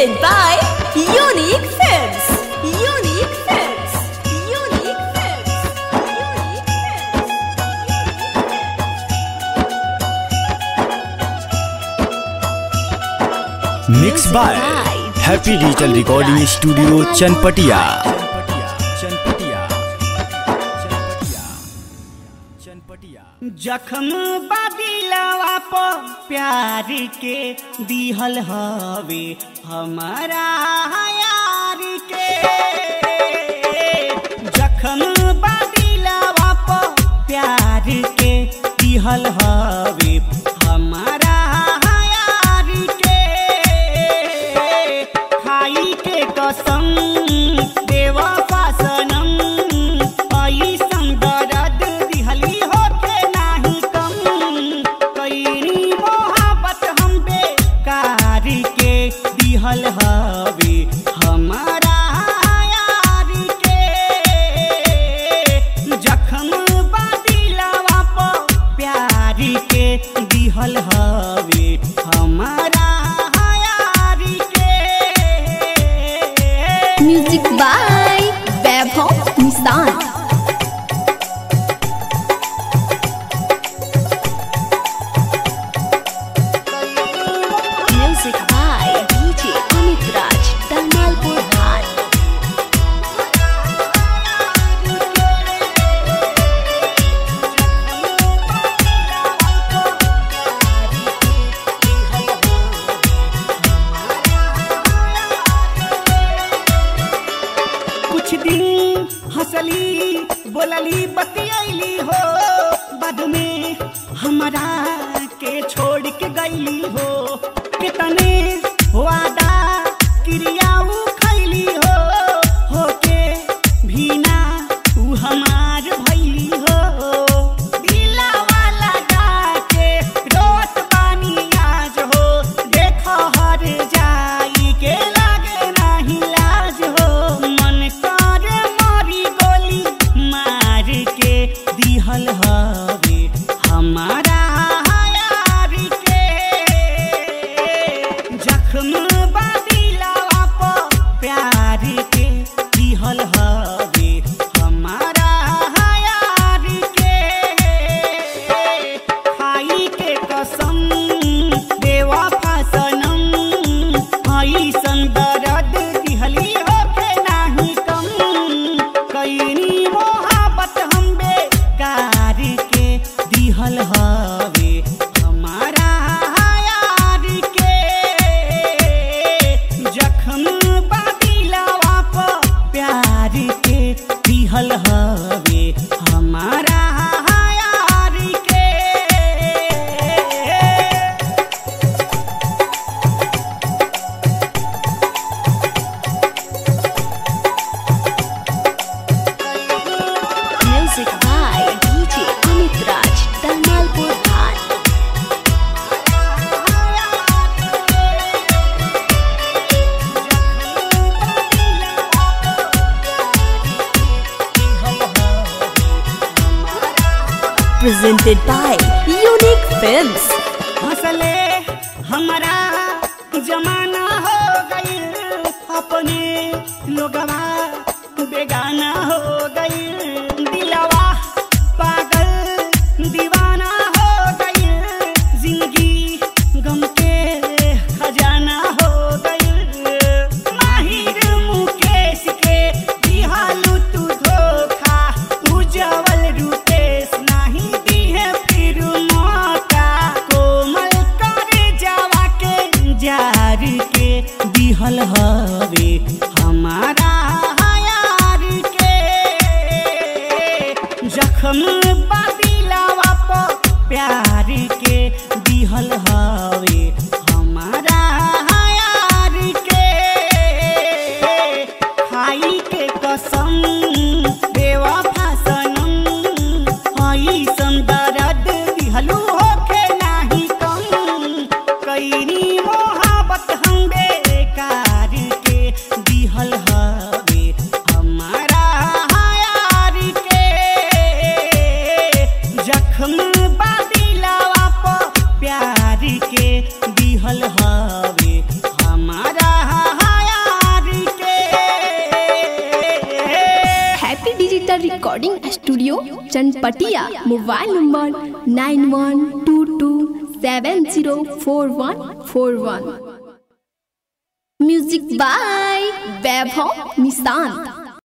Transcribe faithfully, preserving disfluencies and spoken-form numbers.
Presented by Unique Films. Unique Films. Unique Films. Unique Films. Mixed by Happy Digital Recording Studio Chanpatia. जखम बादिलवा प प्यार के दिहल हवे हमारा यार के जखम बादिलवा प प्यार के दिहल हवे हमारा यार के खाई के कसम बेवफा सनम ऐसन दर्द दिहली होके नाही कम कईनी मोहब्बत हम बेकार के दिहल हवे हमारा यार के जखम बादिलवा प प्यार के दिहल हवे हमारा यार के Music by Vaibhav Nissan. Music by D J Amit Raj, Dalmalpur High. कुछ दिन हंसली बोलली बतियली हो बाद में हमारा के छोड़ के गईली हो कितने वादा क्रियाऊ खैली हो होके भीना उ हमार भैली हो दिलावा लगा के रोत पानी आज हो देखो हर जाई के लागे नाही लाज हो मन कर मारी गोली मार के दिहल हवे हमारा यार के जख्म बादिलवा प प्यार के दिहल हवे हमारा यार के खाई के कसम बेवफा सनम ऐसन दर्द दिहली होके नाही कम कईनी मोहब्बत हम बेकार के दिहल हवे हमारा यार के जखम बादिलवा प प्यार के दिहल हवे हमारा यार के Music by D J Amit Raj, Dalmalpur High. Presented by Unique Films. हंसले हमारा जमाना हो गई अपने लोगवा बेगाना हो गई दिलवा पागल दीवाना हो गई जिंदगी गम के खजाना हो गई माहिर मुकेश के दिहालू तू धोखा उज्जवल रूपेश नहीं दिहे फिर मौका कोमल करे जावा के जार के दिहल हवे हमारा यार के जखम बादिलवा प प्यार के दिहल हवे हमारा यार के खाई के कसम बेवफा सनम ऐसन दर्द दिहलू होके नाही कम कईनी मोहब्बत हम बेकार के दिहल हवे हमारा यार के जखम बादिलवा प प्यार के studio Chanpatia. Mobile number nine one two two seven zero four one four one. Music by Vaibhav Nishant.